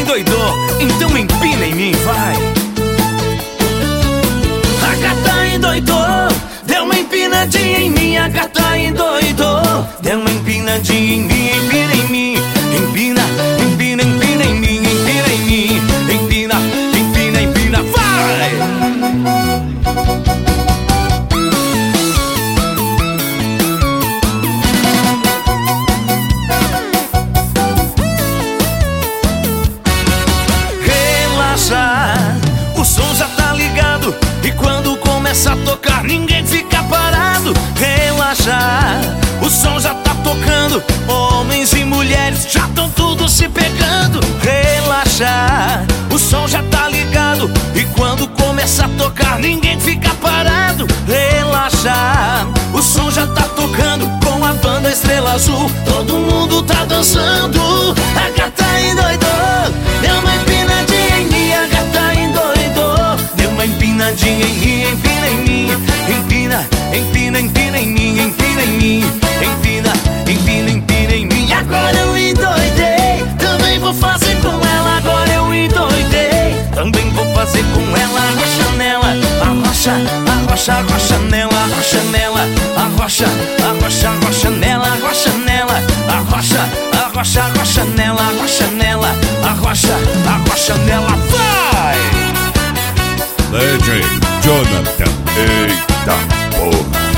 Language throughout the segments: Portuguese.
endoidou, então empina em mim, vai. A gata endoidou, deu uma empinadinha em mim. A gata endoidou, deu uma empinadinha em mim. Empina em mim, empina, empina, empina em mim. Empina em mim, empina, empina, empina, vai. O som já tá ligado e quando começa a tocar ninguém fica parado. Relaxa, o som já tá tocando, homens e mulheres já tão tudo se pegando. Relaxa, o som já tá ligado e quando começa a tocar ninguém fica parado. Relaxa, o som já tá tocando com a banda Estrela Azul, todo mundo tá dançando. A gata endoidou, deu uma empinadinha em mim. A gata endoidou, deu uma empinadinha em mim. Empina em mim, empina, empina, empina em mim. Empina em mim, empina, empina, empina em mim. Agora eu endoidei, também vou fazer com ela. Agora eu endoidei, também vou fazer com ela. Arrocha nela, arrocha, arrocha, arrocha nela. Arrocha nela, arrocha, arrocha, arrocha nela. Arrocha nela, arrocha, arrocha, arrocha nela. Arrocha nela, arrocha, arrocha nela, vai! DJ Jonathan, eita porra.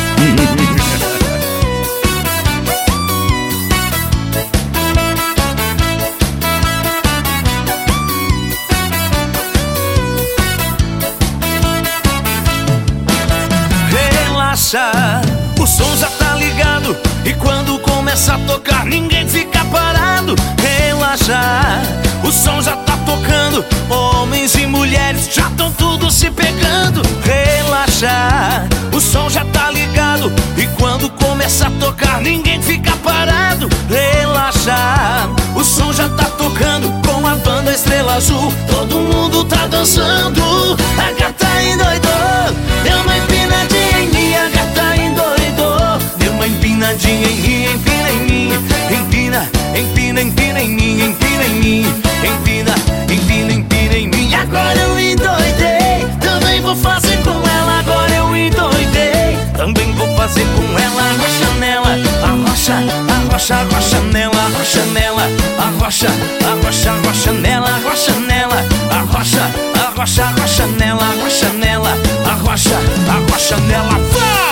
Relaxa, o som já tá ligado e quando começa a tocar ninguém fica parado. Relaxa, o som já tá tocando, homens e mulheres já tão tudo se pegando. Relaxa, o som já tá ligado e quando começa a tocar ninguém fica parado. Relaxa, o som já tá tocando com a banda Estrela Azul, todo mundo tá dançando. A gata endoidou, deu uma empinadinha em mim. A gata endoidou, deu uma empinadinha em mim. Empina em mim, empina, empina, empina em mim. Empina em mim, empina, empina, empina em mim. Agora eu endoidei, também vou fazer com ela. Agora eu endoidei, também vou fazer com ela. Arrocha nela, arrocha, arrocha, arrocha nela. Arrocha nela, arrocha, arrocha, arrocha nela. Arrocha nela, arrocha, arrocha, arrocha nela. Arrocha nela, arrocha, arrocha nela, vai!